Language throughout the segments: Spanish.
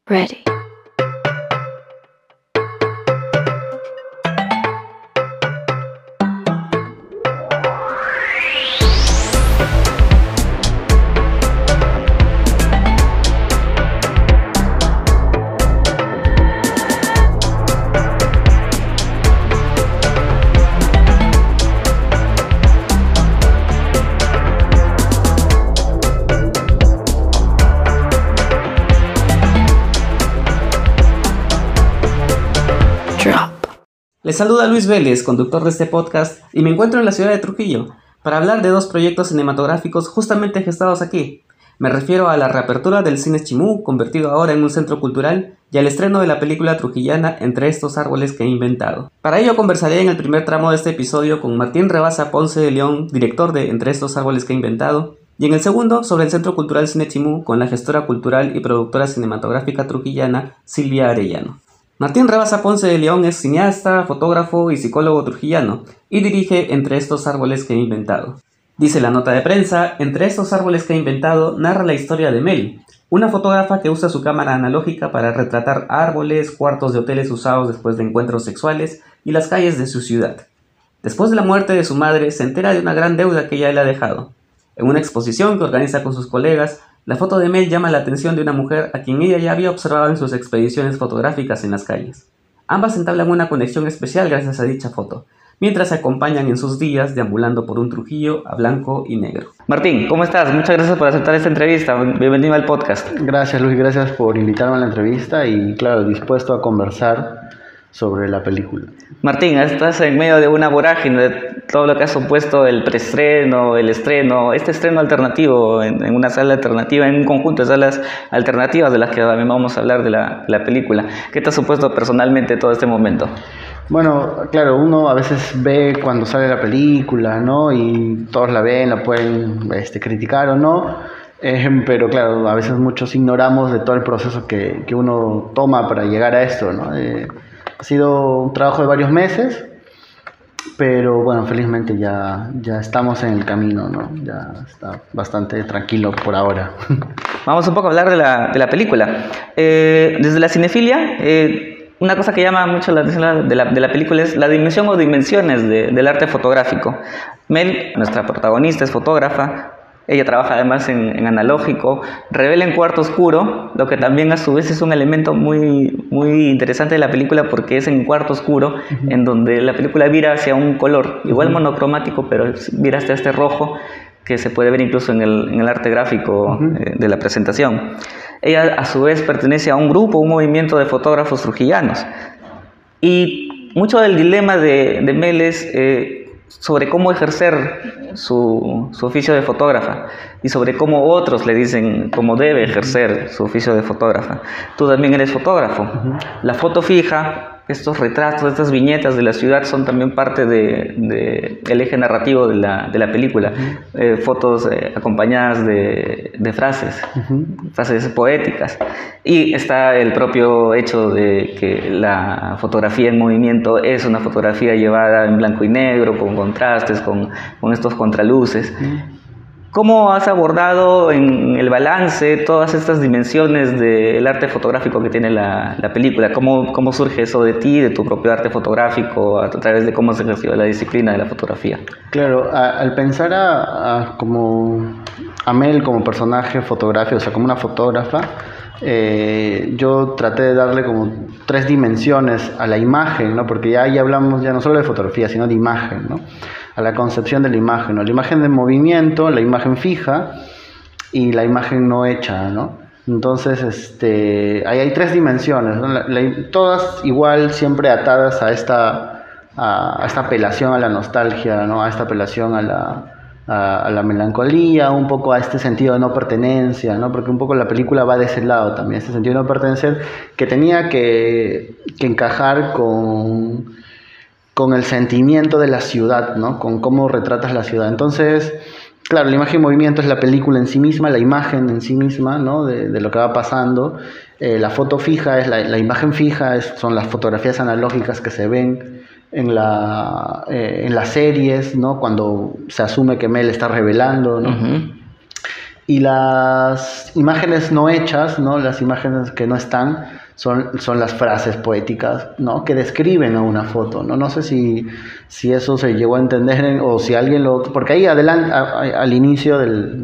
Ready. Les saluda Luis Vélez, conductor de este podcast, y me encuentro en la ciudad de Trujillo para hablar de dos proyectos cinematográficos justamente gestados aquí. Me refiero a la reapertura del Cine Chimú, convertido ahora en un centro cultural, y al estreno de la película trujillana Entre estos árboles que he inventado. Para ello conversaré en el primer tramo de este episodio con Martín Rabasa Ponce de León, director de Entre estos árboles que he inventado, y en el segundo sobre el Centro Cultural Cine Chimú con la gestora cultural y productora cinematográfica trujillana Silvia Arellano. Martín Rabasa Ponce de León es cineasta, fotógrafo y psicólogo trujillano, y dirige Entre estos árboles que he inventado. Dice la nota de prensa: Entre estos árboles que he inventado narra la historia de Mel, una fotógrafa que usa su cámara analógica para retratar árboles, cuartos de hoteles usados después de encuentros sexuales y las calles de su ciudad. Después de la muerte de su madre, se entera de una gran deuda que ella le ha dejado. En una exposición que organiza con sus colegas, la foto de Mel llama la atención de una mujer a quien ella ya había observado en sus expediciones fotográficas en las calles. Ambas entablan una conexión especial gracias a dicha foto, mientras se acompañan en sus días deambulando por un Trujillo a blanco y negro. Martín, ¿cómo estás? Muchas gracias por aceptar esta entrevista. Bienvenido al podcast. Gracias, Luis, gracias por invitarme a la entrevista y, claro, dispuesto a conversar sobre la película. Martín, estás en medio de una vorágine de todo lo que ha supuesto el preestreno, el estreno, este estreno alternativo en una sala alternativa, en un conjunto de salas alternativas de las que también vamos a hablar de la película. ¿Qué te ha supuesto personalmente todo este momento? Bueno, claro, uno a veces ve cuando sale la película, ¿no? Y todos la ven, la pueden criticar o no, pero claro, a veces muchos ignoramos de todo el proceso que uno toma para llegar a esto, ¿no? Ha sido un trabajo de varios meses, pero bueno, felizmente ya estamos en el camino, ¿no? Ya está bastante tranquilo por ahora. Vamos un poco a hablar de la película. Desde la cinefilia, una cosa que llama mucho la atención de la película es la dimensión o dimensiones del arte fotográfico. Mel, nuestra protagonista, es fotógrafa. Ella trabaja además en analógico, revela en cuarto oscuro, lo que también a su vez es un elemento muy, muy interesante de la película porque es en cuarto oscuro, en donde la película vira hacia un color, igual monocromático, pero vira hasta este rojo que se puede ver incluso en el arte gráfico de la presentación. Ella a su vez pertenece a un grupo, un movimiento de fotógrafos trujillanos. Y mucho del dilema de Mel es sobre cómo ejercer su oficio de fotógrafa y sobre cómo otros le dicen cómo debe ejercer su oficio de fotógrafa. Tú también eres fotógrafo. La foto fija, estos retratos, estas viñetas de la ciudad son también parte del eje narrativo de la película. Fotos acompañadas de frases, frases poéticas. Y está el propio hecho de que la fotografía en movimiento es una fotografía llevada en blanco y negro, con contrastes, con estos contraluces. ¿Cómo has abordado en el balance todas estas dimensiones del arte fotográfico que tiene la película? ¿Cómo surge eso de ti, de tu propio arte fotográfico, a través de cómo has ejercido la disciplina de la fotografía? Claro, al pensar a Mel como personaje fotográfico, o sea, como una fotógrafa, yo traté de darle como 3 dimensiones a la imagen, ¿no? Porque ya hablamos ya no solo de fotografía, sino de imagen, ¿no? A la concepción de la imagen, ¿no? La imagen de movimiento, la imagen fija y la imagen no hecha, ¿no? Entonces, ahí hay 3 dimensiones, ¿no? Todas igual siempre atadas a esta apelación a la nostalgia, ¿no? A esta apelación a la melancolía, un poco a este sentido de no pertenencia, ¿no? Porque un poco la película va de ese lado también, este sentido de no pertenecer que tenía que encajar con el sentimiento de la ciudad, ¿no? Con cómo retratas la ciudad. Entonces, claro, la imagen en movimiento es la película en sí misma, la imagen en sí misma, ¿no? De lo que va pasando. La foto fija es la imagen fija, son las fotografías analógicas que se ven en las series, ¿no? Cuando se asume que Mel está revelando, ¿no? Y las imágenes no hechas, ¿no? Las imágenes que no están, son las frases poéticas, ¿no? Que describen a una foto, ¿no? No sé si eso se llegó a entender o si alguien lo... Porque ahí adelante, al inicio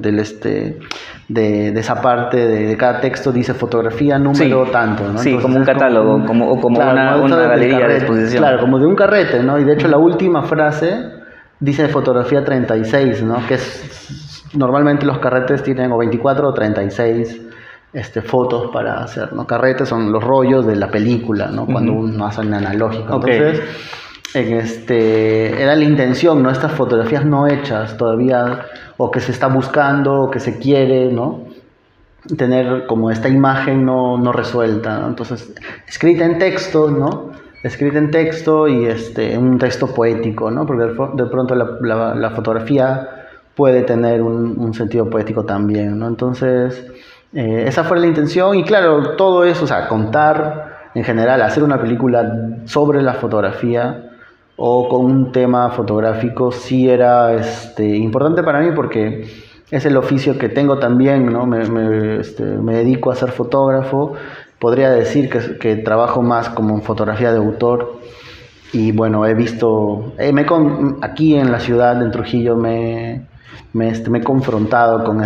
de esa parte de cada texto dice fotografía número tanto, ¿no? Sí, Entonces, como un catálogo, como claro, una galería de exposición. Claro, como de un carrete, ¿no? Y de hecho la última frase dice fotografía 36, ¿no? Que es... Normalmente los carretes tienen o 24 o 36 fotos para hacer, ¿no? Carretes son los rollos de la película, ¿no? Cuando uno hace un analógico. Okay. Entonces, era la intención, ¿no? Estas fotografías no hechas todavía, o que se está buscando, o que se quiere, ¿no? Tener como esta imagen no resuelta, ¿no? Entonces, escrita en texto, ¿no? Escrita en texto y un texto poético, ¿no? Porque de pronto la fotografía puede tener un sentido poético también, ¿no? Entonces, esa fue la intención y claro, todo eso, o sea, contar en general, hacer una película sobre la fotografía o con un tema fotográfico sí era importante para mí porque es el oficio que tengo también, ¿no? Me dedico a ser fotógrafo, podría decir que trabajo más como en fotografía de autor y bueno, he visto, aquí en la ciudad, en Trujillo, me he confrontado con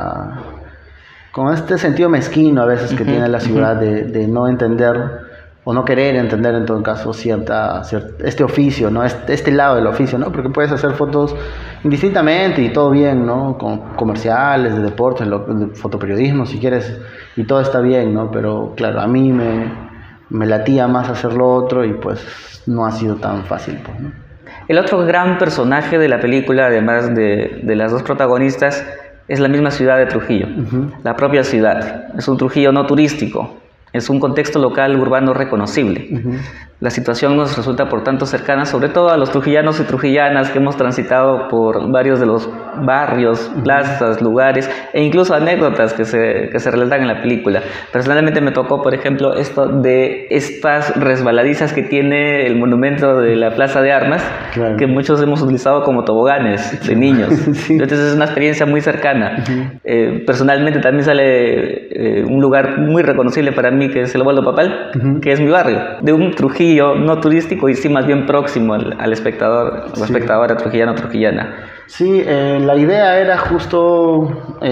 este sentido mezquino a veces que tiene la ciudad de no entender o no querer entender en todo caso este oficio, ¿no? Este lado del oficio, ¿no? Porque puedes hacer fotos indistintamente y todo bien, ¿no? Con comerciales, de deportes, de fotoperiodismo si quieres y todo está bien, ¿no? Pero claro, a mí me latía más hacer lo otro y pues no ha sido tan fácil, pues, ¿no? El otro gran personaje de la película, además de las dos protagonistas, es la misma ciudad de Trujillo, la propia ciudad. Es un Trujillo no turístico, es un contexto local urbano reconocible. La situación nos resulta por tanto cercana, sobre todo a los trujillanos y trujillanas que hemos transitado por varios de los barrios, plazas, lugares e incluso anécdotas que se relatan en la película. Personalmente me tocó, por ejemplo, esto de estas resbaladizas que tiene el monumento de la Plaza de Armas, claro, que muchos hemos utilizado como toboganes de niños. Sí. Entonces es una experiencia muy cercana. Personalmente también sale un lugar muy reconocible para mí, que es el Boldo Papal, que es mi barrio, de un Trujillo no turístico y sí más bien próximo al espectador, a la espectadora trujillano o trujillana. Sí, la idea era justo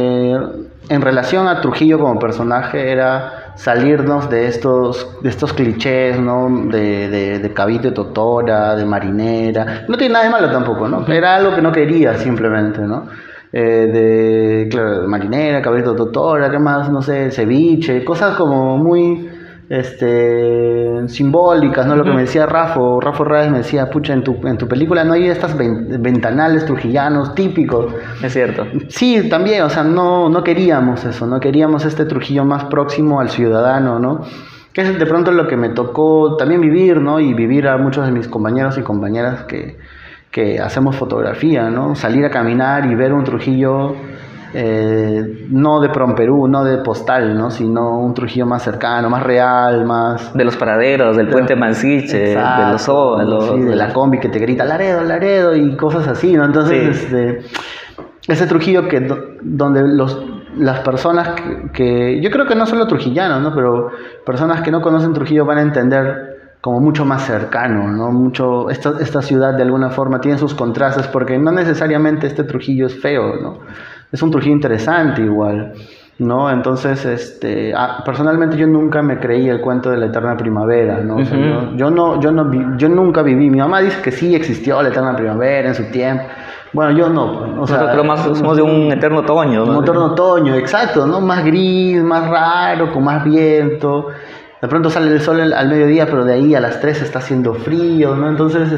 en relación a Trujillo como personaje, era salirnos de estos clichés, ¿no? De cabito de totora, de marinera. No tiene nada de malo tampoco, ¿no? Era algo que no quería simplemente, ¿no? Claro, marinera, cabito de totora, ¿qué más? No sé, ceviche, cosas como muy simbólicas, ¿no? Lo que me decía Rafa Reyes me decía, pucha, en tu película no hay estas ventanales trujillanos típicos. Es cierto. Sí, también, o sea, no queríamos eso, no queríamos este Trujillo más próximo al ciudadano, ¿no? Que es de pronto lo que me tocó también vivir, ¿no? Y vivir a muchos de mis compañeros y compañeras que hacemos fotografía, ¿no? Salir a caminar y ver un Trujillo no de Promperú, no de postal, ¿no? Sino un Trujillo más cercano, más real, más... De los paraderos, del puente Mansiche, exacto, de los óvalos... Sí, de la combi que te grita Laredo, Laredo y cosas así, ¿no? Entonces, sí, ese Trujillo donde las personas que... Yo creo que no solo trujillanos, ¿no? Pero personas que no conocen Trujillo van a entender como mucho más cercano, ¿no? Esta ciudad de alguna forma tiene sus contrastes porque no necesariamente este Trujillo es feo, ¿no? Es un Trujillo interesante igual, ¿no? Entonces, personalmente yo nunca me creí el cuento de la eterna primavera, ¿no? O sea, yo nunca viví. Mi mamá dice que sí existió la eterna primavera en su tiempo. Bueno, yo no. O sea, nosotros más somos de un eterno otoño, ¿no? Un eterno otoño, exacto, ¿no? Más gris, más raro, con más viento. De pronto sale el sol al mediodía, pero de ahí a las 3 está haciendo frío, ¿no? Entonces,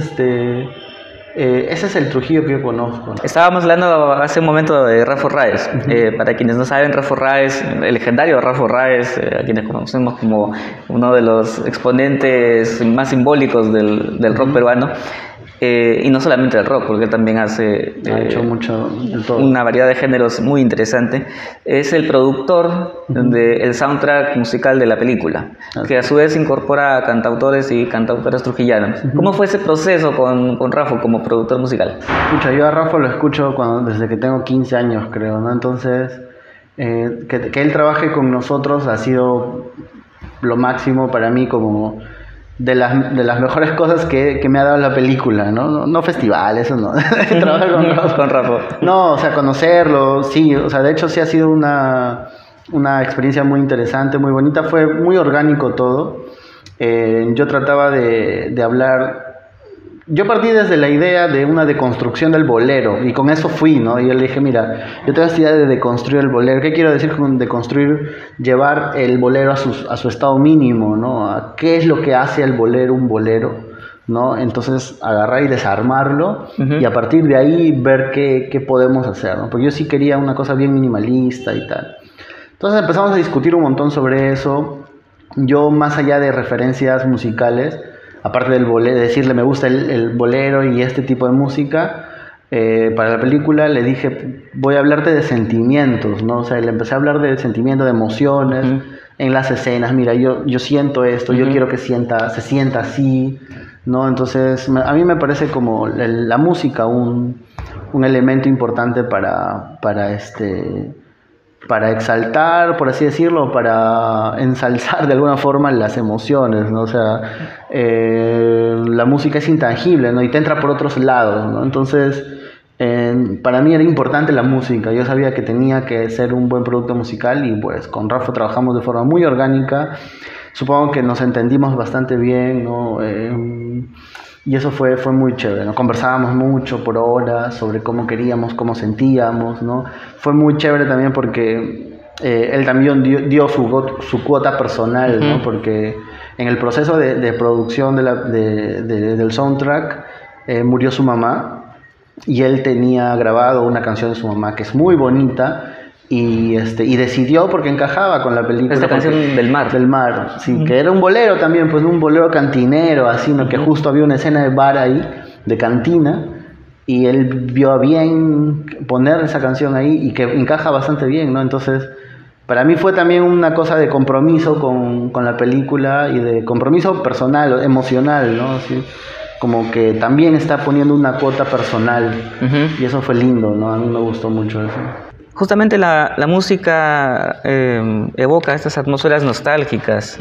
ese es el Trujillo que yo conozco, ¿no? Estábamos hablando hace un momento de Rafa Reyes. Para quienes no saben, Rafa Reyes, el legendario Rafa Reyes, a quienes conocemos como uno de los exponentes más simbólicos del rock peruano. Y no solamente del rock, porque él también ha hecho mucho de todo. Una variedad de géneros muy interesante. Es el productor del soundtrack musical de la película, que a su vez incorpora a cantautores y cantautoras trujillanos. ¿Cómo fue ese proceso con Rafa como productor musical? Escucha, yo a Rafa lo escucho desde que tengo 15 años, creo, ¿no? Entonces, Que él trabaje con nosotros ha sido lo máximo para mí, como de las mejores cosas que me ha dado la película, ¿no? No festivales, eso no. Trabajar con Rafa. Con Rafa. No, o sea, conocerlo, sí, o sea, de hecho sí ha sido una experiencia muy interesante, muy bonita, fue muy orgánico todo. Yo trataba de hablar, yo partí desde la idea de una deconstrucción del bolero y con eso fui, ¿no? Y yo le dije, mira, yo tengo esta idea de deconstruir el bolero. ¿Qué quiero decir con deconstruir? Llevar el bolero a su estado mínimo, ¿no? A qué es lo que hace al bolero un bolero, ¿no? Entonces agarrar y desarmarlo y a partir de ahí ver qué podemos hacer, ¿no? Porque yo sí quería una cosa bien minimalista y tal. Entonces empezamos a discutir un montón sobre eso. Yo, más allá de referencias musicales, aparte del bolero, de decirle me gusta el bolero y este tipo de música, para la película le dije, voy a hablarte de sentimientos, ¿no? O sea, le empecé a hablar de sentimientos, de emociones, en las escenas. Mira, yo siento esto, yo quiero que se sienta así, ¿no? Entonces, a mí me parece como la música un elemento importante para exaltar, por así decirlo, para ensalzar de alguna forma las emociones, ¿no? O sea, la música es intangible, ¿no? Y te entra por otros lados, ¿no? Entonces, para mí era importante la música. Yo sabía que tenía que ser un buen producto musical y pues con Rafa trabajamos de forma muy orgánica. Supongo que nos entendimos bastante bien, ¿no? Y eso fue muy chévere, ¿no? Conversábamos mucho por horas sobre cómo queríamos, cómo sentíamos, ¿no? Fue muy chévere también porque él también dio su cuota personal, ¿no? Porque en el proceso de producción del soundtrack murió su mamá y él tenía grabado una canción de su mamá que es muy bonita. Y decidió porque encajaba con la película. Esta canción del mar. Del mar, sí, que era un bolero también, pues un bolero cantinero, así, ¿no? Que justo había una escena de bar ahí, de cantina, y él vio a bien poner esa canción ahí y que encaja bastante bien, ¿no? Entonces, para mí fue también una cosa de compromiso con la película y de compromiso personal, emocional, ¿no? Así, como que también está poniendo una cuota personal, y eso fue lindo, ¿no? A mí me gustó mucho eso. Justamente la música evoca estas atmósferas nostálgicas,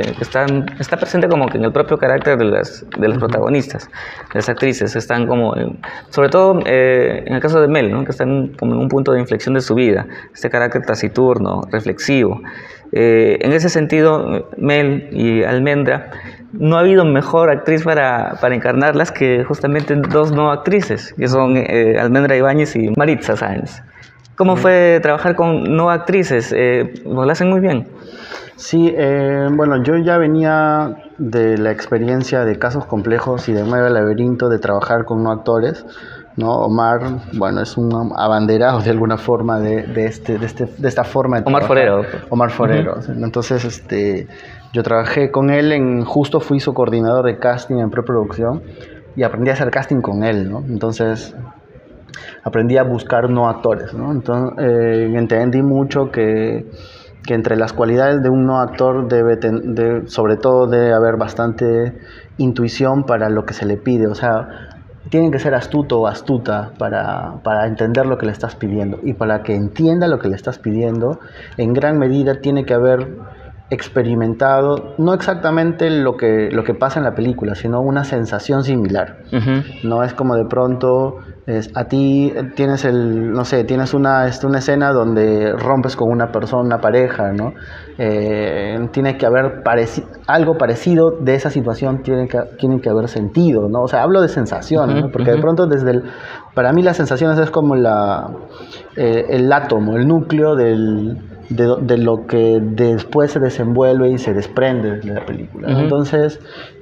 está presente como que en el propio carácter de los protagonistas, de las actrices. Están como, sobre todo en el caso de Mel, ¿no? Que están como en un punto de inflexión de su vida, este carácter taciturno, reflexivo. En ese sentido, Mel y Almendra, no ha habido mejor actriz para encarnarlas que justamente dos no actrices, que son Almendra Ibáñez y Maritza Sáenz. ¿Cómo fue trabajar con no actrices? Lo hacen muy bien. Sí, bueno, yo ya venía de la experiencia de Casos Complejos y de Nueve Laberinto de trabajar con no actores, ¿no? Omar, bueno, es un abanderado de alguna forma de esta forma de Omar trabajar. Forero. Omar Forero. Entonces, yo trabajé con él, justo fui su coordinador de casting en preproducción y aprendí a hacer casting con él, ¿no? Entonces aprendí a buscar no actores, ¿no? Entonces entendí mucho que entre las cualidades de un no actor sobre todo debe haber bastante intuición para lo que se le pide. O sea, tienen que ser astuto o astuta para entender lo que le estás pidiendo, y para que entienda lo que le estás pidiendo, en gran medida tiene que haber experimentado no exactamente lo que pasa en la película, sino una sensación similar. No es como de pronto a ti tienes tienes una escena donde rompes con una persona, una pareja, ¿no? Tiene que haber algo parecido de esa situación, tiene que haber sentido, ¿no? O sea, hablo de sensaciones, ¿no? Porque de pronto para mí las sensaciones es como el átomo, el núcleo de lo que después se desenvuelve y se desprende de la película, ¿no? Entonces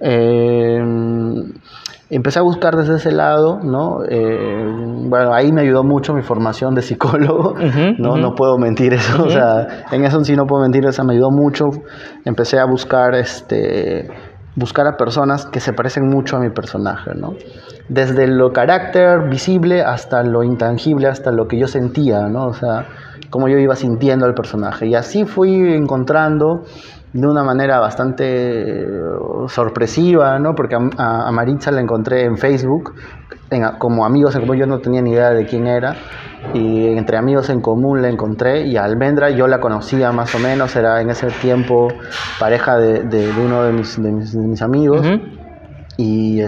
empecé a buscar desde ese lado, ¿no? Bueno, ahí me ayudó mucho mi formación de psicólogo, ¿no? No puedo mentir eso, o sea, en eso sí no puedo mentir, eso me ayudó mucho. Empecé a buscar a personas que se parecen mucho a mi personaje, ¿no? Desde lo carácter visible hasta lo intangible, hasta lo que yo sentía, ¿no? O sea, cómo yo iba sintiendo al personaje. Y así fui encontrando de una manera bastante sorpresiva, ¿no? Porque a Maritza la encontré en Facebook, como amigos, como yo no tenía ni idea de quién era, y entre amigos en común la encontré, y a Almendra yo la conocía más o menos, era en ese tiempo pareja de uno de mis amigos. Y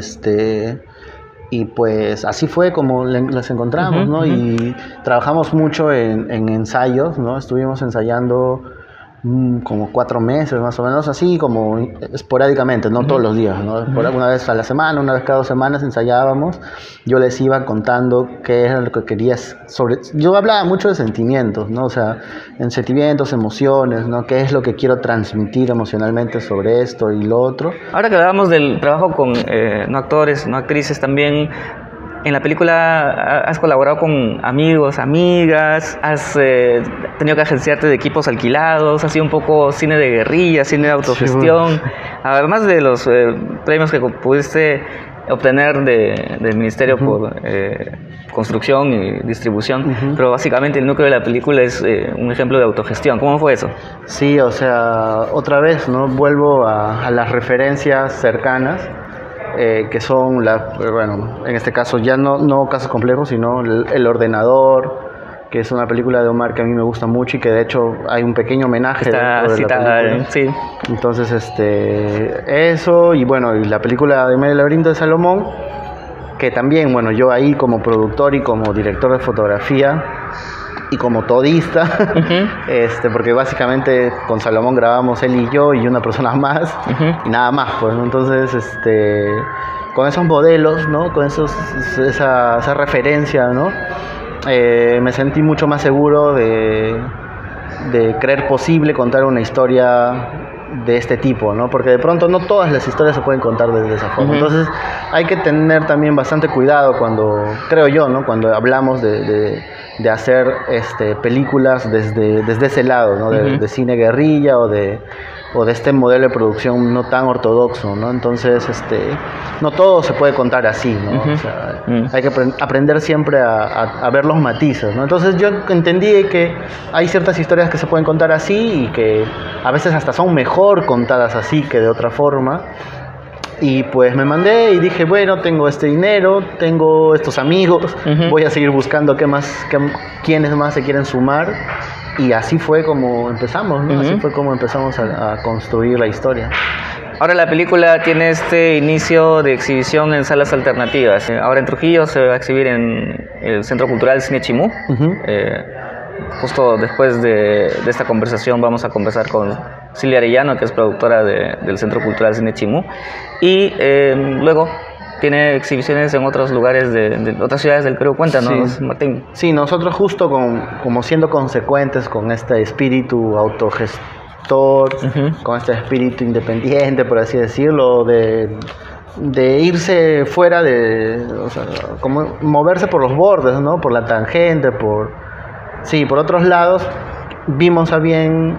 y pues así fue como las encontramos, ¿no? Y trabajamos mucho en ensayos, ¿no? Estuvimos ensayando como 4 meses más o menos, así como esporádicamente, no todos los días, ¿no? Una vez a la semana, una vez cada 2 semanas ensayábamos. Yo les iba contando qué era lo que querías yo hablaba mucho de sentimientos, ¿no? O sea, en sentimientos, emociones, ¿no? ¿Qué es lo que quiero transmitir emocionalmente sobre esto y lo otro? Ahora que hablábamos del trabajo con no actores, no actrices, también en la película has colaborado con amigos, amigas, has tenido que agenciarte de equipos alquilados, ha sido un poco cine de guerrilla, cine de autogestión, además de los premios que pudiste obtener del Ministerio por construcción y distribución, pero básicamente el núcleo de la película es un ejemplo de autogestión. ¿Cómo fue eso? Sí, o sea, otra vez, ¿no? Vuelvo a las referencias cercanas. Que son, bueno, en este caso ya no Casos Complejos, sino El Ordenador, que es una película de Omar que a mí me gusta mucho y que de hecho hay un pequeño homenaje está dentro de citada, la película. sí. Entonces, eso, y bueno, y la película de Medio Laberinto de Salomón, que también, bueno, yo ahí como productor y como director de fotografía y como todista, porque básicamente con Salomón grabamos él y yo y una persona más, y nada más, pues, ¿no? Entonces, con esos modelos, ¿no? Con esa referencia, ¿no? Me sentí mucho más seguro de creer posible contar una historia de este tipo, ¿no? Porque de pronto no todas las historias se pueden contar de esa forma. Entonces hay que tener también bastante cuidado cuando, creo yo, ¿no? Cuando hablamos de hacer películas desde ese lado, ¿no? De cine guerrilla o de este modelo de producción no tan ortodoxo, ¿no? Entonces, no todo se puede contar así, ¿no? O sea, hay que aprender siempre a ver los matices, ¿no? Entonces yo entendí que hay ciertas historias que se pueden contar así y que a veces hasta son mejor contadas así que de otra forma. Y pues me mandé y dije, bueno, tengo este dinero, tengo estos amigos, voy a seguir buscando quiénes más se quieren sumar. Y así fue como empezamos, ¿no? Así fue como empezamos a construir la historia. Ahora la película tiene este inicio de exhibición en salas alternativas. Ahora en Trujillo se va a exhibir en el Centro Cultural Cine Chimú. Justo después de esta conversación vamos a conversar con Silvia Arellano, que es productora del Centro Cultural Cine Chimú. Y luego tiene exhibiciones en otros lugares de otras ciudades del Perú. Cuéntanos, sí, Martín. Sí, nosotros justo como siendo consecuentes con este espíritu autogestor, con este espíritu independiente, por así decirlo, de irse fuera o sea, como moverse por los bordes, ¿no? Por la tangente, por otros lados, vimos a bien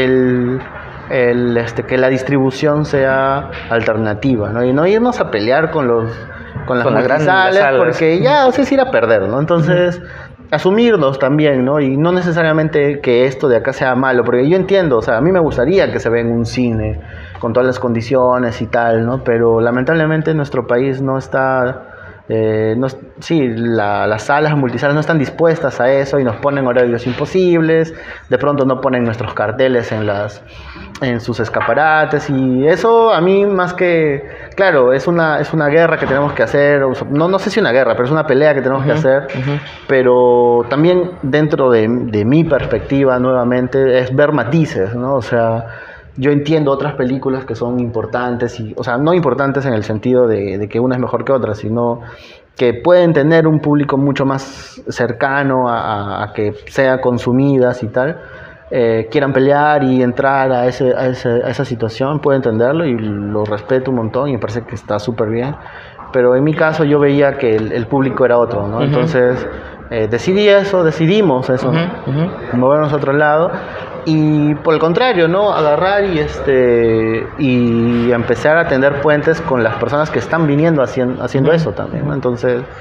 que la distribución sea alternativa, ¿no? Y no irnos a pelear con las multisales, porque ya, o sea, es ir a perder, ¿no? Entonces, asumirnos también, ¿no? Y no necesariamente que esto de acá sea malo, porque yo entiendo, o sea, a mí me gustaría que se vea en un cine con todas las condiciones y tal, ¿no? Pero lamentablemente nuestro país no está... las salas multisalas no están dispuestas a eso y nos ponen horarios imposibles, de pronto no ponen nuestros carteles en sus escaparates, y eso a mí más que, claro, es una guerra que tenemos que hacer, no sé si una guerra, pero es una pelea que tenemos que hacer, pero también dentro de mi perspectiva nuevamente es ver matices, ¿no? O sea, yo entiendo otras películas que son importantes, o sea, no importantes en el sentido de que una es mejor que otra, sino que pueden tener un público mucho más cercano a que sean consumidas y tal, quieran pelear y entrar a esa situación, puedo entenderlo y lo respeto un montón y me parece que está súper bien, pero en mi caso yo veía que el público era otro, ¿no? Entonces decidimos eso, ¿no? Movernos a otro lado. Y por el contrario, ¿no? Agarrar y empezar a tender puentes con las personas que están viniendo haciendo eso también, ¿no? Entonces,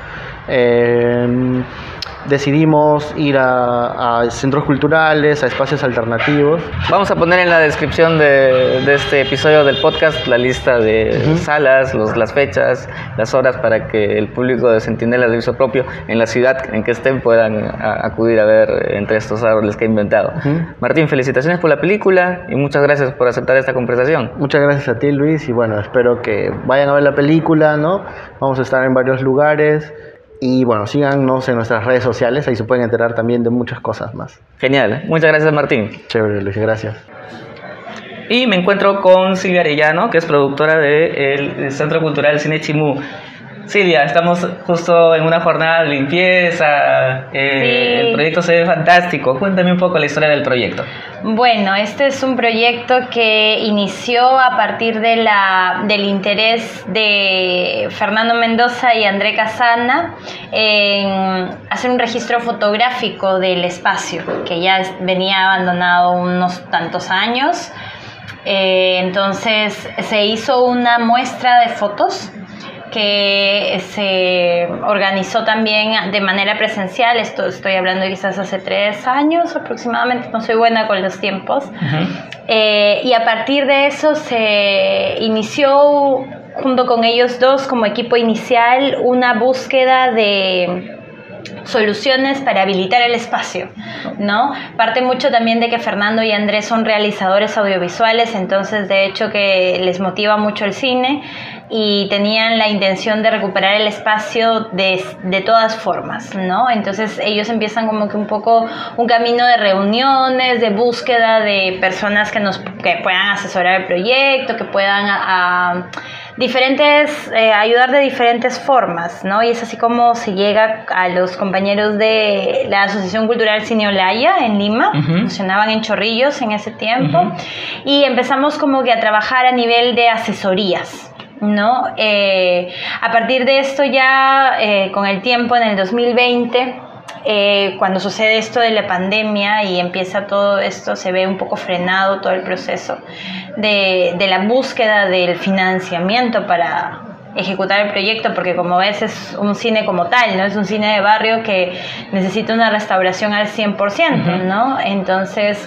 decidimos ir a centros culturales, a espacios alternativos. Vamos a poner en la descripción de este episodio del podcast la lista de salas, las fechas, las horas para que el público de Centinelas de Viso Propio en la ciudad en que estén puedan acudir a ver entre estos árboles que he inventado. Martín, felicitaciones por la película y muchas gracias por aceptar esta conversación. Muchas gracias a ti, Luis, y bueno, espero que vayan a ver la película, ¿no? Vamos a estar en varios lugares. Y bueno, síganos en nuestras redes sociales, ahí se pueden enterar también de muchas cosas más. Genial, muchas gracias, Martín. Chévere, Luis, gracias. Y me encuentro con Silvia Arellano, que es productora del Centro Cultural Cine Chimú. Silvia, estamos justo en una jornada de limpieza, Sí. El proyecto se ve fantástico. Cuéntame un poco la historia del proyecto. Bueno, este es un proyecto que inició a partir del interés de Fernando Mendoza y André Casana en hacer un registro fotográfico del espacio, que ya venía abandonado unos tantos años. Entonces se hizo una muestra de fotos que se organizó también de manera presencial. Esto estoy hablando quizás hace 3 años aproximadamente, no soy buena con los tiempos. Y a partir de eso se inició junto con ellos dos como equipo inicial una búsqueda de soluciones para habilitar el espacio, ¿no? Parte mucho también de que Fernando y Andrés son realizadores audiovisuales, entonces de hecho que les motiva mucho el cine y tenían la intención de recuperar el espacio de todas formas, ¿no? Entonces ellos empiezan como que un poco un camino de reuniones, de búsqueda de personas que puedan asesorar el proyecto, que puedan ayudar de diferentes formas, ¿no? Y es así como se llega a los compañeros de la Asociación Cultural Cine Olaya en Lima, funcionaban en Chorrillos en ese tiempo, y empezamos como que a trabajar a nivel de asesorías, ¿no? A partir de esto ya con el tiempo, en el 2020, cuando sucede esto de la pandemia y empieza todo esto, se ve un poco frenado todo el proceso de la búsqueda del financiamiento para ejecutar el proyecto, porque como ves es un cine como tal, ¿no? Es un cine de barrio que necesita una restauración al 100%, ¿no? Entonces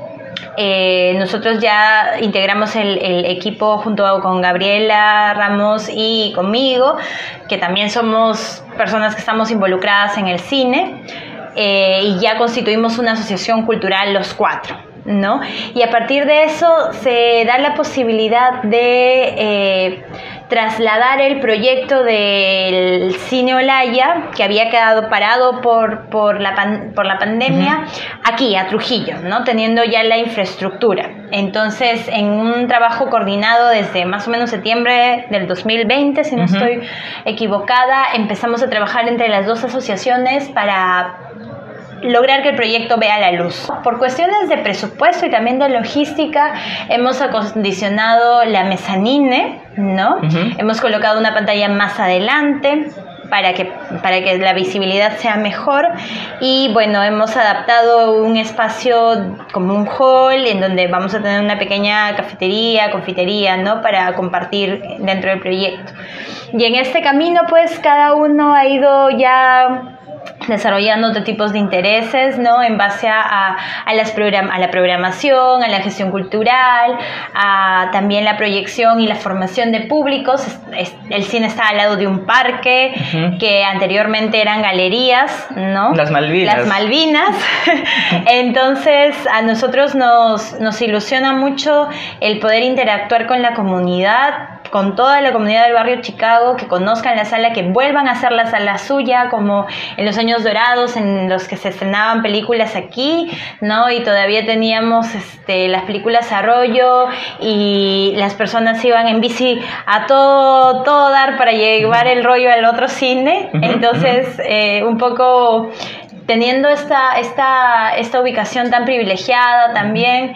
nosotros ya integramos el equipo junto con Gabriela Ramos y conmigo, que también somos personas que estamos involucradas en el cine, y ya constituimos una asociación cultural los 4, ¿no? Y a partir de eso se da la posibilidad de trasladar el proyecto del Cine Olaya, que había quedado parado por la pandemia, aquí a Trujillo, ¿no? Teniendo ya la infraestructura. Entonces, en un trabajo coordinado desde más o menos septiembre del 2020, si no estoy equivocada, empezamos a trabajar entre las dos asociaciones para lograr que el proyecto vea la luz. Por cuestiones de presupuesto y también de logística, hemos acondicionado la mezanine, ¿no? Hemos colocado una pantalla más adelante para que la visibilidad sea mejor, y bueno, hemos adaptado un espacio como un hall en donde vamos a tener una pequeña cafetería, confitería, ¿no? Para compartir dentro del proyecto. Y en este camino pues cada uno ha ido ya desarrollando otros tipos de intereses, ¿no? En base a la programación, a la gestión cultural, a también la proyección y la formación de públicos. El cine está al lado de un parque, que anteriormente eran galerías, ¿no? Las Malvinas. Entonces a nosotros nos ilusiona mucho el poder interactuar con la comunidad, con toda la comunidad del barrio Chicago, que conozcan la sala, que vuelvan a hacer la sala suya, como en los años dorados en los que se estrenaban películas aquí, ¿no? Y todavía teníamos las películas Arroyo y las personas iban en bici a todo dar para llevar el rollo al otro cine. Entonces, un poco teniendo esta ubicación tan privilegiada también,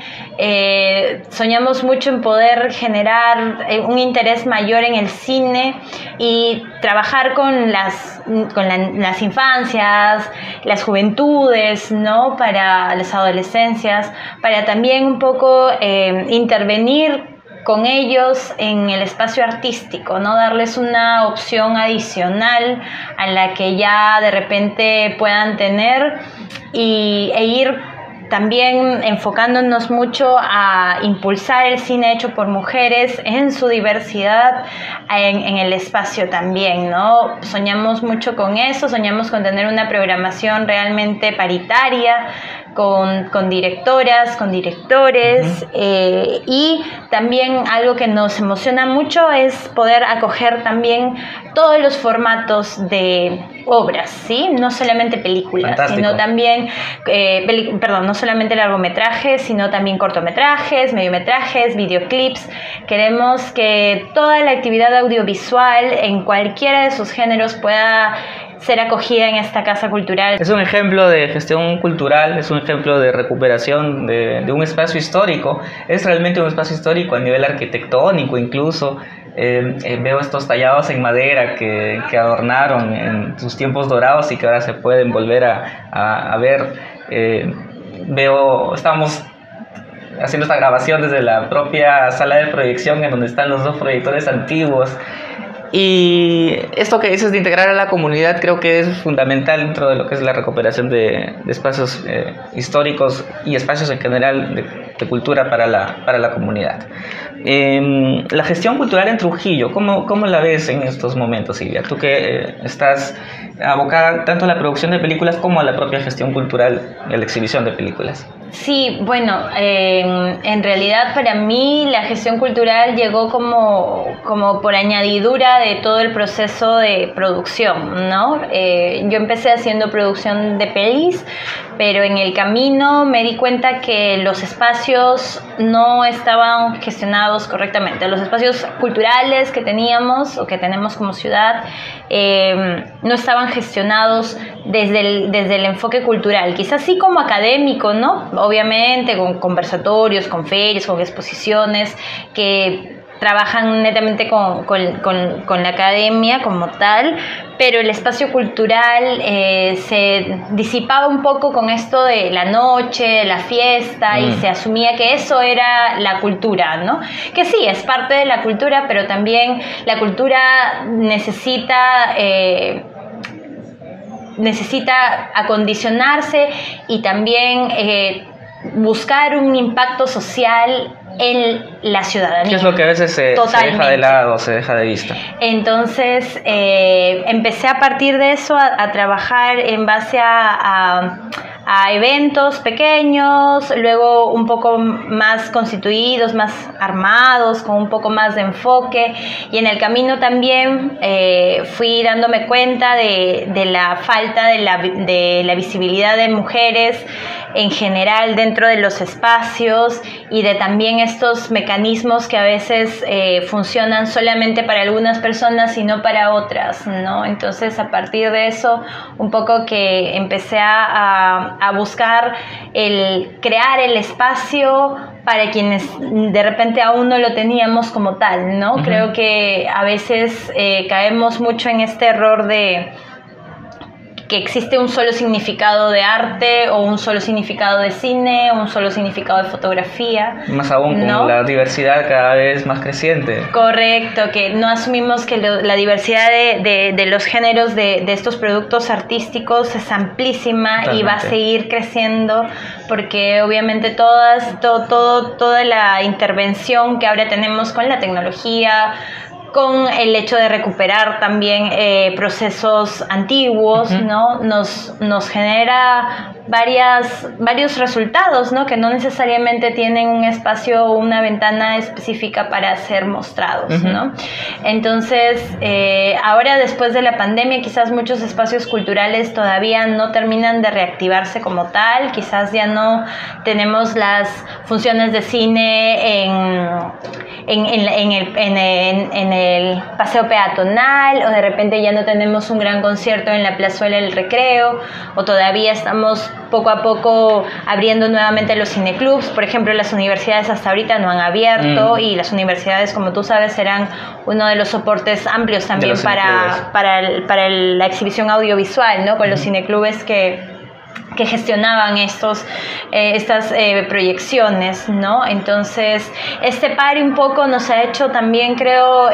soñamos mucho en poder generar un interés mayor en el cine y trabajar con las infancias, las juventudes, ¿no? Para las adolescencias, para también un poco intervenir con ellos en el espacio artístico, ¿no? Darles una opción adicional a la que ya de repente puedan tener e ir también enfocándonos mucho a impulsar el cine hecho por mujeres en su diversidad en el espacio también, ¿no? Soñamos mucho con eso, soñamos con tener una programación realmente paritaria, con directoras, con directores, y también algo que nos emociona mucho es poder acoger también todos los formatos de obras, ¿sí? No solamente películas, Fantástico. sino también, no solamente largometrajes, sino también cortometrajes, mediometrajes, videoclips. Queremos que toda la actividad audiovisual en cualquiera de sus géneros pueda ser acogida en esta casa cultural. Es un ejemplo de gestión cultural, es un ejemplo de recuperación de un espacio histórico. Es realmente un espacio histórico a nivel arquitectónico incluso. Veo estos tallados en madera que adornaron en sus tiempos dorados y que ahora se pueden volver a ver. Estamos haciendo esta grabación desde la propia sala de proyección en donde están los dos proyectores antiguos. Y esto que dices de integrar a la comunidad creo que es fundamental dentro de lo que es la recuperación de espacios históricos y espacios en general de cultura para la comunidad. La gestión cultural en Trujillo, ¿cómo la ves en estos momentos, Silvia? Tú que estás abocada tanto a la producción de películas como a la propia gestión cultural y a la exhibición de películas. Sí, bueno, en realidad para mí la gestión cultural llegó como por añadidura de todo el proceso de producción, ¿no? Yo empecé haciendo producción de pelis, pero en el camino me di cuenta que los espacios no estaban gestionados correctamente. Los espacios culturales que teníamos o que tenemos como ciudad no estaban gestionados desde el enfoque cultural, quizás sí como académico, ¿no? Obviamente con conversatorios, con ferias, con exposiciones que trabajan netamente con la academia como tal, pero el espacio cultural se disipaba un poco con esto de la noche, la fiesta, y se asumía que eso era la cultura, ¿no? Que sí, es parte de la cultura, pero también la cultura necesita acondicionarse y también buscar un impacto social en la ciudadanía. ¿Qué es lo que a veces se deja de lado, se deja de vista? Entonces empecé a partir de eso a trabajar en base a eventos pequeños, luego un poco más constituidos, más armados, con un poco más de enfoque, y en el camino también fui dándome cuenta de la falta de la visibilidad de mujeres en general dentro de los espacios, y de también estos mecanismos que a veces funcionan solamente para algunas personas y no para otras, ¿no? Entonces a partir de eso un poco que empecé a buscar crear el espacio para quienes de repente aún no lo teníamos como tal, ¿no? Creo que a veces caemos mucho en este error de que existe un solo significado de arte o un solo significado de cine o un solo significado de fotografía. Más aún, ¿no? Con la diversidad cada vez más creciente. Correcto, que no asumimos que la diversidad de los géneros de estos productos artísticos es amplísima. Totalmente. Y va a seguir creciendo porque obviamente toda la intervención que ahora tenemos con la tecnología, con el hecho de recuperar también procesos antiguos, ¿no? Nos genera varios resultados, ¿no? Que no necesariamente tienen un espacio o una ventana específica para ser mostrados, ¿no? Entonces, ahora después de la pandemia, quizás muchos espacios culturales todavía no terminan de reactivarse como tal, quizás ya no tenemos las funciones de cine en el paseo peatonal, o de repente ya no tenemos un gran concierto en la plazuela del Recreo, o todavía estamos poco a poco abriendo nuevamente los cineclubs. Por ejemplo, las universidades hasta ahorita no han abierto, y las universidades, como tú sabes, serán uno de los soportes amplios también para la exhibición audiovisual, ¿no? Con los cineclubes que que gestionaban estas proyecciones, ¿no? Entonces, este pare un poco nos ha hecho también, creo,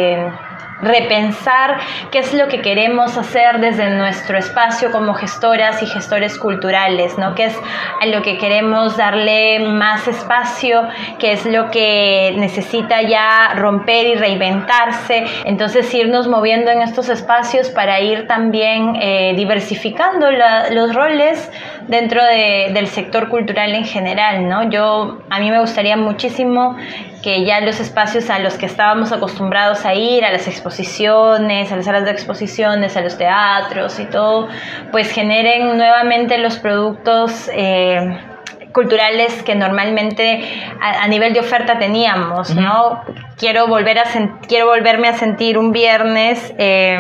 repensar qué es lo que queremos hacer desde nuestro espacio como gestoras y gestores culturales, ¿no? Qué es a lo que queremos darle más espacio, qué es lo que necesita ya romper y reinventarse. Entonces, irnos moviendo en estos espacios para ir también diversificando los roles dentro del sector cultural en general, ¿no? A mí me gustaría muchísimo que ya los espacios a los que estábamos acostumbrados a ir, a las exposiciones, a las salas de exposiciones, a los teatros y todo, pues generen nuevamente los productos culturales que normalmente a nivel de oferta teníamos, ¿no? Quiero volverme a sentir un viernes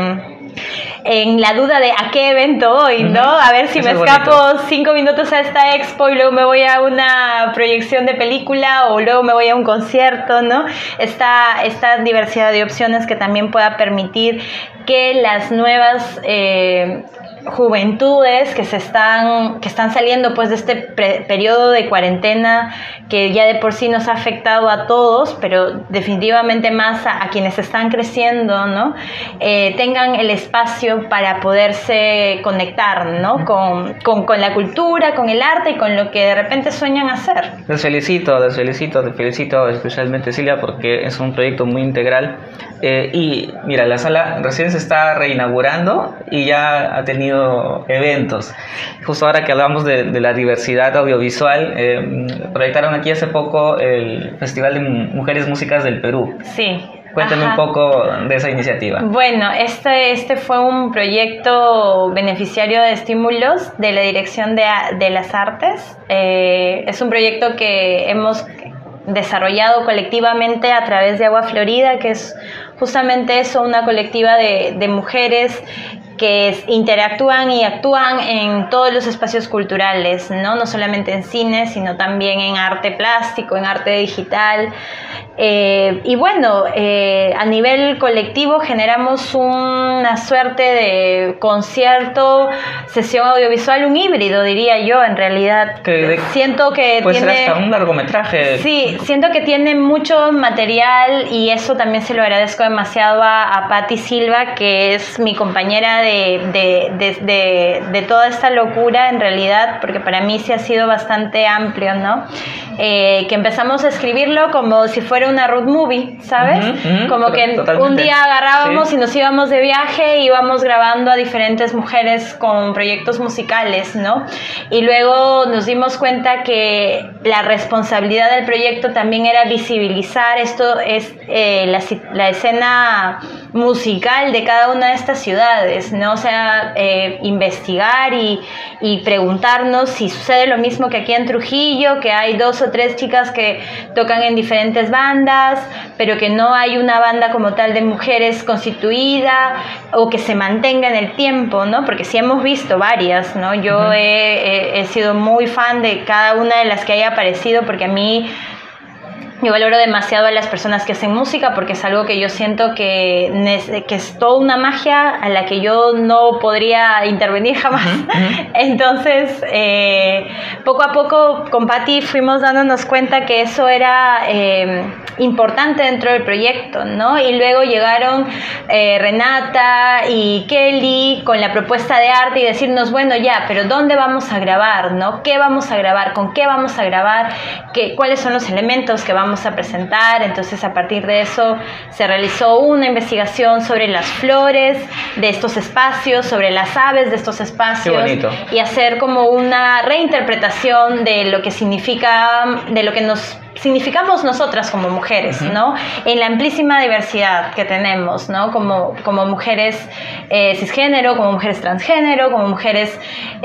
en la duda de a qué evento voy, ¿no? A ver si me escapo 5 minutos a esta expo y luego me voy a una proyección de película o luego me voy a un concierto, ¿no? Esta diversidad de opciones que también pueda permitir que las nuevas juventudes que están saliendo pues de este periodo de cuarentena que ya de por sí nos ha afectado a todos, pero definitivamente más a quienes están creciendo, ¿no? Tengan el espacio para poderse conectar, ¿no? Con la cultura, con el arte y con lo que de repente sueñan hacer. Te felicito especialmente, Silvia, porque es un proyecto muy integral. Y mira, la sala recién se está reinaugurando y ya ha tenido eventos. Justo ahora que hablamos de la diversidad audiovisual, proyectaron aquí hace poco el Festival de Mujeres Músicas del Perú. Sí. Cuéntame un poco de esa iniciativa. Bueno, este fue un proyecto beneficiario de estímulos de la Dirección de las Artes. Es un proyecto que hemos desarrollado colectivamente a través de Agua Florida, que es justamente eso, una colectiva de mujeres que interactúan y actúan en todos los espacios culturales, no solamente en cine, sino también en arte plástico, en arte digital. Y bueno, a nivel colectivo generamos una suerte de concierto, sesión audiovisual, un híbrido, diría yo, en realidad. Siento que puede tiene... ser hasta un largometraje. Sí, siento que tiene mucho material y eso también se lo agradezco demasiado a Patti Silva, que es mi compañera de toda esta locura, en realidad, porque para mí sí ha sido bastante amplio, ¿no? Que empezamos a escribirlo como si fuera una road movie, ¿sabes? Como que totalmente. Un día agarrábamos y nos íbamos de viaje y íbamos grabando a diferentes mujeres con proyectos musicales, ¿no? Y luego nos dimos cuenta que la responsabilidad del proyecto también era visibilizar esto, es la escena musical de cada una de estas ciudades, ¿no? O sea, investigar y preguntarnos si sucede lo mismo que aquí en Trujillo, que hay 2 o 3 chicas que tocan en diferentes bandas, pero que no hay una banda como tal de mujeres constituida o que se mantenga en el tiempo, ¿no? Porque sí hemos visto varias, ¿no? Yo he sido muy fan de cada una de las que haya aparecido, porque a mí yo valoro demasiado a las personas que hacen música, porque es algo que yo siento que es toda una magia a la que yo no podría intervenir jamás. Entonces, poco a poco con Patti fuimos dándonos cuenta que eso era importante dentro del proyecto, ¿no? Y luego llegaron Renata y Kelly con la propuesta de arte y decirnos, bueno, ya, pero ¿dónde vamos a grabar, no? ¿Qué vamos a grabar? ¿Con qué vamos a grabar? ¿Cuáles son los elementos que vamos a presentar? Entonces, a partir de eso se realizó una investigación sobre las flores de estos espacios, sobre las aves de estos espacios. Qué bonito. Y hacer como una reinterpretación de lo que significa, de lo que nos significamos nosotras como mujeres, ¿no? En la amplísima diversidad que tenemos, ¿no? Como mujeres cisgénero, como mujeres transgénero, como mujeres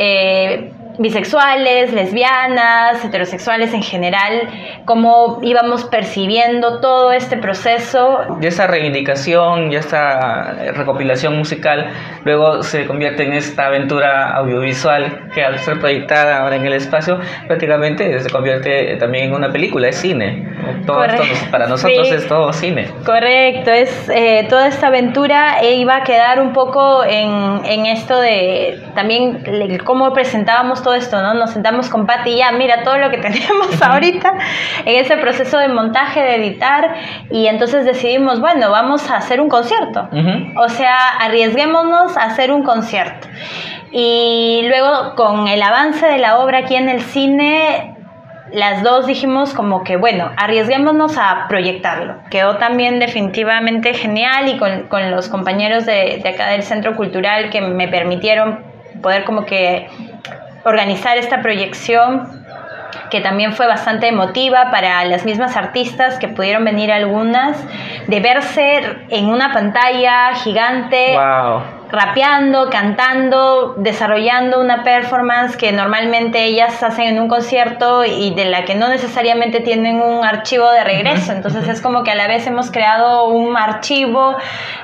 bisexuales, lesbianas, heterosexuales en general, cómo íbamos percibiendo todo este proceso. Y esa reivindicación y esta recopilación musical luego se convierte en esta aventura audiovisual que, al ser proyectada ahora en el espacio, prácticamente se convierte también en una película, es cine. Todo esto para nosotros es todo cine. Correcto, es toda esta aventura iba a quedar un poco en esto de también cómo presentábamos todo esto, ¿no? Nos sentamos con Pati y ya, mira todo lo que tenemos ahorita en ese proceso de montaje, de editar, y entonces decidimos, bueno, vamos a hacer un concierto. O sea, arriesguémonos a hacer un concierto. Y luego, con el avance de la obra aquí en el cine, las dos dijimos como que, bueno, arriesguémonos a proyectarlo. Quedó también definitivamente genial, y con los compañeros de acá del Centro Cultural que me permitieron poder como que organizar esta proyección, que también fue bastante emotiva para las mismas artistas que pudieron venir, algunas, de verse en una pantalla gigante. Wow. Rapeando, cantando, desarrollando una performance que normalmente ellas hacen en un concierto y de la que no necesariamente tienen un archivo de regreso. Entonces es como que a la vez hemos creado un archivo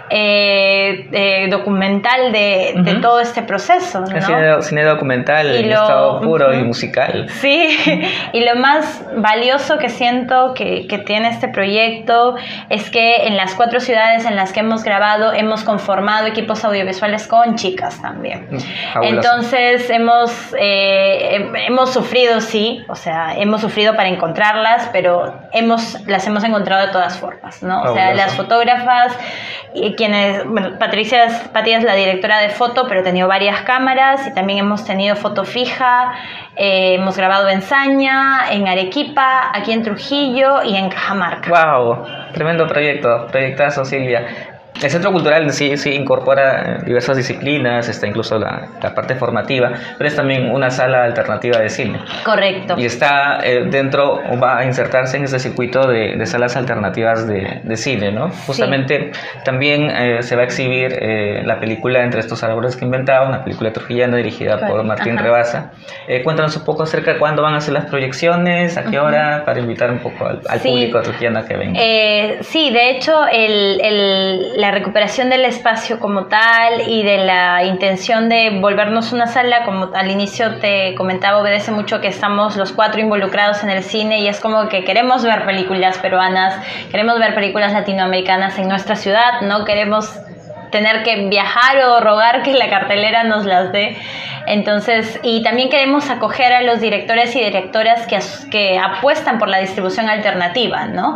documental de todo este proceso, ¿no? Cine documental en estado puro y musical. Sí, y lo más valioso que siento que tiene este proyecto es que en las 4 ciudades en las que hemos grabado hemos conformado equipos audiovisuales con chicas también. Fabuloso. Entonces hemos sufrido, sí, o sea, hemos sufrido para encontrarlas, pero las hemos encontrado de todas formas, ¿no? Fabuloso. O sea, las fotógrafas, bueno, Pati es la directora de foto, pero ha tenido varias cámaras, y también hemos tenido foto fija. Hemos grabado en Saña, en Arequipa, aquí en Trujillo y en Cajamarca. ¡Wow! Tremendo proyectazo, Silvia. El Centro Cultural sí incorpora diversas disciplinas, está incluso la parte formativa, pero es también una sala alternativa de cine. Correcto. Y está dentro, o va a insertarse en ese circuito de salas alternativas de cine, ¿no? Justamente también se va a exhibir la película Entre estos árboles que inventaba, una película trujillana dirigida por Martín Rebasa. Cuéntanos un poco acerca de cuándo van a ser las proyecciones, a qué hora, para invitar un poco al público trujillano a que venga. Sí, de hecho, la recuperación del espacio como tal y de la intención de volvernos una sala, como al inicio te comentaba, obedece mucho que estamos los 4 involucrados en el cine, y es como que queremos ver películas peruanas, queremos ver películas latinoamericanas en nuestra ciudad, no queremos tener que viajar o rogar que la cartelera nos las dé. Entonces, y también queremos acoger a los directores y directoras que apuestan por la distribución alternativa, ¿no?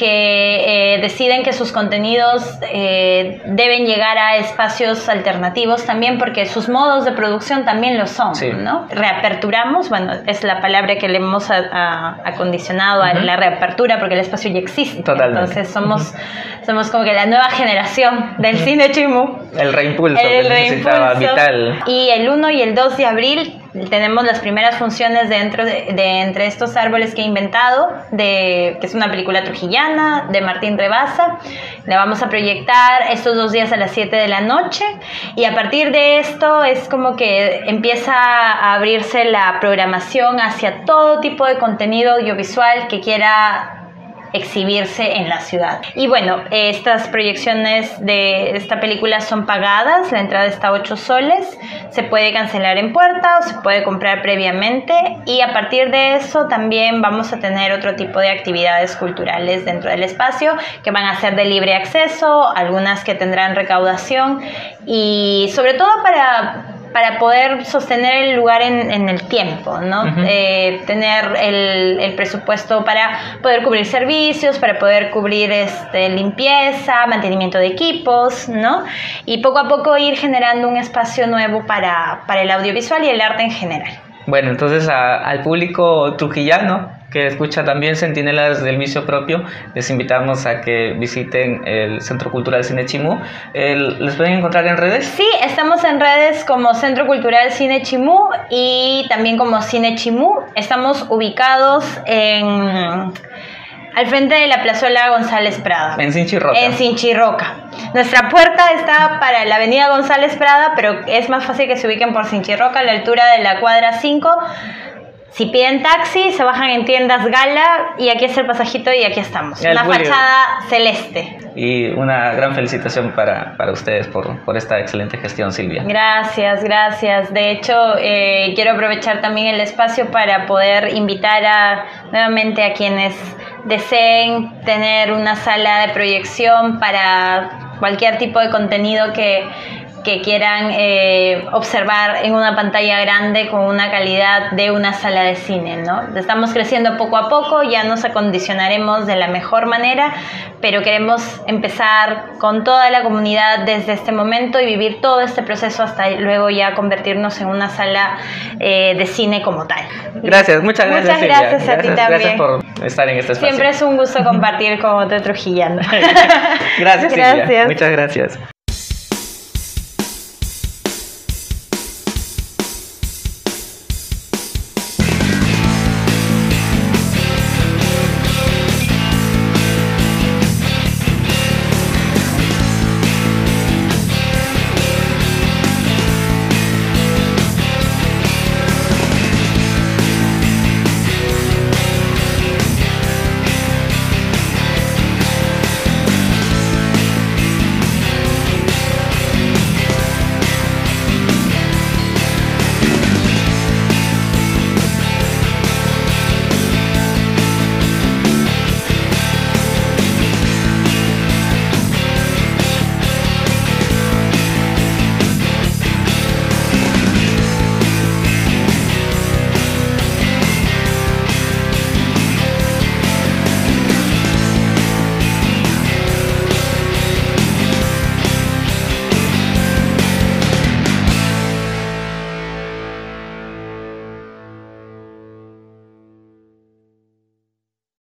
Que deciden que sus contenidos deben llegar a espacios alternativos también, porque sus modos de producción también lo son, sí, ¿no? Reaperturamos, bueno, es la palabra que le hemos acondicionado a la reapertura, porque el espacio ya existe. Totalmente. Entonces somos como que la nueva generación del cine chimú. El reimpulso que necesitaba, vital. Y el 1 y el 2 de abril tenemos las primeras funciones de Entre estos árboles que he inventado, que es una película trujillana de Martín Rebasa. La vamos a proyectar estos 2 días a las 7 de la noche, y a partir de esto es como que empieza a abrirse la programación hacia todo tipo de contenido audiovisual que quiera exhibirse en la ciudad. Y bueno, estas proyecciones de esta película son pagadas, la entrada está a 8 soles, se puede cancelar en puerta o se puede comprar previamente, y a partir de eso también vamos a tener otro tipo de actividades culturales dentro del espacio que van a ser de libre acceso, algunas que tendrán recaudación, y sobre todo para poder sostener el lugar en el tiempo, ¿no? Tener el presupuesto para poder cubrir servicios, para poder cubrir limpieza, mantenimiento de equipos, ¿no? Y poco a poco ir generando un espacio nuevo para el audiovisual y el arte en general. Bueno, entonces al público trujillano que escucha también Centinelas del Vicio Propio, les invitamos a que visiten el Centro Cultural Cine Chimú. ¿Les pueden encontrar en redes? Sí, estamos en redes como Centro Cultural Cine Chimú y también como Cine Chimú. Estamos ubicados al frente de la plazuela González Prada. En Sinchirroca. En Sinchirroca. Nuestra puerta está para la avenida González Prada, pero es más fácil que se ubiquen por Sinchirroca, a la altura de la cuadra 5. Si piden taxi, se bajan en tiendas Gala, y aquí está el pasajito y aquí estamos. Una fachada celeste. Y una gran felicitación para ustedes por esta excelente gestión, Silvia. Gracias, gracias. De hecho, quiero aprovechar también el espacio para poder invitar nuevamente a quienes deseen tener una sala de proyección para cualquier tipo de contenido que que quieran observar en una pantalla grande con una calidad de una sala de cine, ¿no? Estamos creciendo poco a poco, ya nos acondicionaremos de la mejor manera, pero queremos empezar con toda la comunidad desde este momento y vivir todo este proceso hasta luego ya convertirnos en una sala de cine como tal. Gracias, muchas gracias. Muchas gracias a ti también. Gracias por estar en este espacio. Siempre es un gusto compartir con otro trujillano. Gracias, Silvia. Gracias. Muchas gracias.